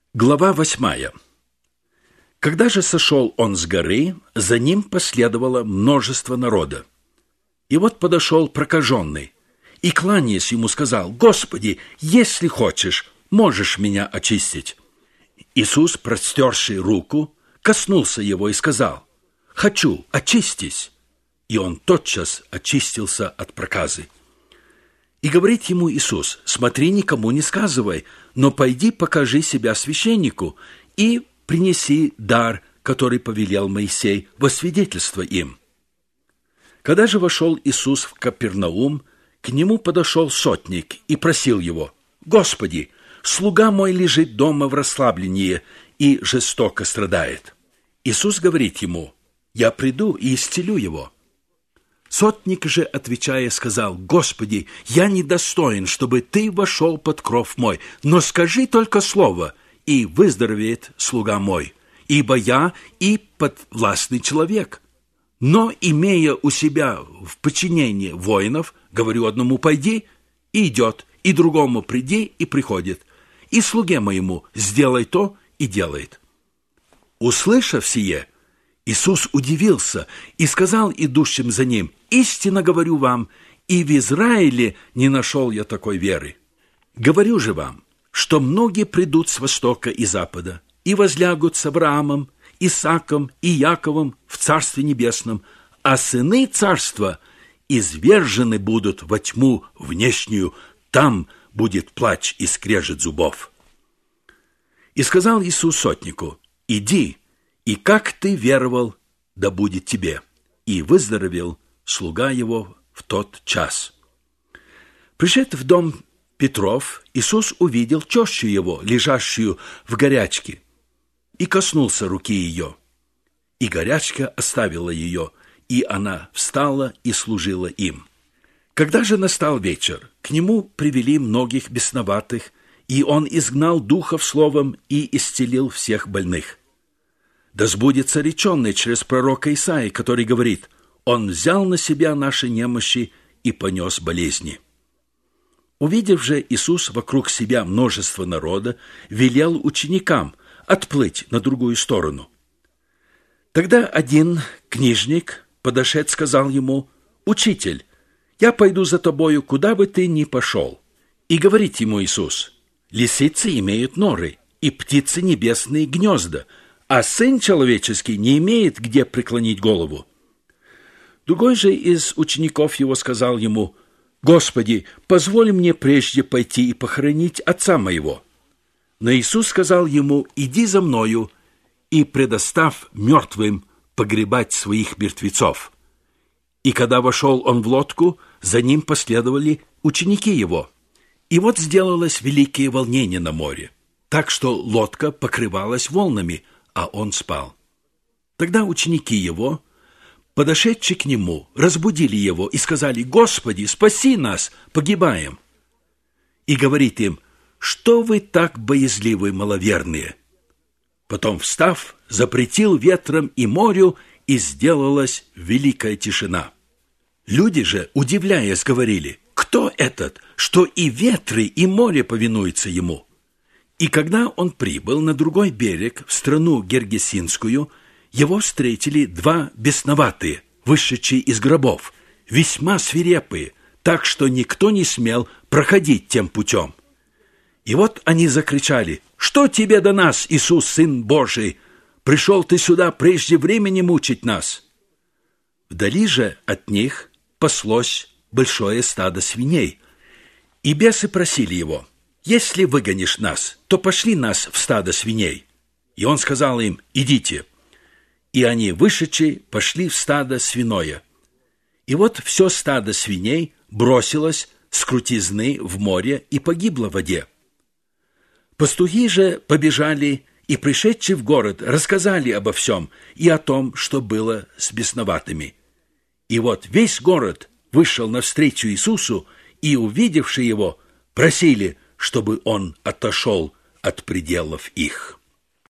Глава 8. Когда же сошел он с горы, за ним последовало множество народа. И вот подошел прокаженный, и, кланяясь ему, сказал: «Господи, если хочешь, можешь меня очистить». Иисус, простерший руку, коснулся его и сказал: «Хочу, очистись». И он тотчас очистился от проказы. И говорит ему Иисус: «Смотри, никому не сказывай, но пойди покажи себя священнику и принеси дар, который повелел Моисей, во свидетельство им». Когда же вошел Иисус в Капернаум, к нему подошел сотник и просил его: «Господи, слуга мой лежит дома в расслаблении и жестоко страдает». Иисус говорит ему: «Я приду и исцелю его». Сотник же, отвечая, сказал: «Господи, я недостоин, чтобы ты вошел под кров мой, но скажи только слово, и выздоровеет слуга мой, ибо я и подвластный человек. Но, имея у себя в подчинении воинов, говорю одному: пойди, и идет, и другому: приди, и приходит, и слуге моему: сделай то, и делает». Услышав сие, Иисус удивился и сказал идущим за ним: «Истинно говорю вам, и в Израиле не нашел я такой веры. Говорю же вам, что многие придут с востока и запада, и возлягут с Авраамом, Исааком и Яковом в Царстве Небесном, а сыны Царства извержены будут во тьму внешнюю, там будет плач и скрежет зубов». И сказал Иисус сотнику: «Иди, и как ты веровал, да будет тебе». И выздоровел слуга его в тот час. Пришед в дом Петров, Иисус увидел тещу его, лежащую в горячке, и коснулся руки ее. И горячка оставила ее, и она встала и служила им. Когда же настал вечер, к нему привели многих бесноватых, и он изгнал духов словом и исцелил всех больных. Да сбудется реченное через пророка Исаии, который говорит: «Он взял на себя наши немощи и понес болезни». Увидев же Иисус вокруг себя множество народа, велел ученикам отплыть на другую сторону. Тогда один книжник, подошед, сказал ему: «Учитель, я пойду за тобою, куда бы ты ни пошел». И говорит ему Иисус: «Лисицы имеют норы, и птицы небесные гнезда, а Сын Человеческий не имеет где преклонить голову». Другой же из учеников его сказал ему: «Господи, позволь мне прежде пойти и похоронить отца моего». Но Иисус сказал ему: «Иди за мною, и предостав мертвым погребать своих мертвецов». И когда вошел он в лодку, за ним последовали ученики его. И вот сделалось великое волнение на море, так что лодка покрывалась волнами, а он спал. Тогда ученики его, подошедшие к нему, разбудили его и сказали: «Господи, спаси нас, погибаем!» И говорит им: «Что вы так боязливы, маловерные?» Потом, встав, запретил ветрам и морю, и сделалась великая тишина. Люди же, удивляясь, говорили: «Кто этот, что и ветры, и море повинуются ему?» И когда он прибыл на другой берег, в страну Гергесинскую, его встретили два бесноватые, вышедшие из гробов, весьма свирепые, так что никто не смел проходить тем путем. И вот они закричали: «Что тебе до нас, Иисус, Сын Божий? Пришел ты сюда прежде времени мучить нас!» Вдали же от них паслось большое стадо свиней, и бесы просили его: «Если выгонишь нас, то пошли нас в стадо свиней». И он сказал им: «Идите». И они, вышедшие, пошли в стадо свиное. И вот все стадо свиней бросилось с крутизны в море и погибло в воде. Пастухи же побежали и, пришедшие в город, рассказали обо всем и о том, что было с бесноватыми. И вот весь город вышел навстречу Иисусу, и, увидевши его, просили, чтобы он отошел от пределов их.